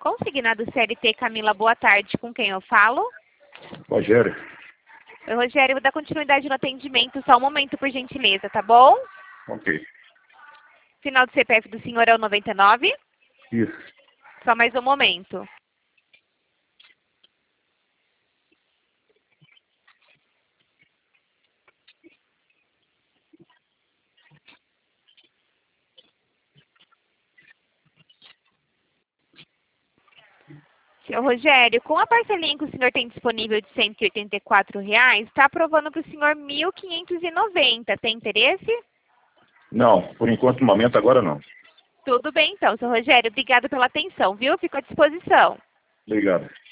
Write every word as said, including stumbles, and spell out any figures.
Consignado C L T Camila, boa tarde. Com quem eu falo? Rogério. Oi, Rogério, eu vou dar continuidade no atendimento. Só um momento, por gentileza, tá bom? Ok. Final do C P F do senhor é o noventa e nove? Isso. Só mais um momento. Seu Rogério, com a parcelinha que o senhor tem disponível de cento e oitenta e quatro reais, está aprovando para o senhor mil quinhentos e noventa. Tem interesse? Não, por enquanto, no momento, agora não. Tudo bem, então, seu Rogério. Obrigada pela atenção, viu? Fico à disposição. Obrigado.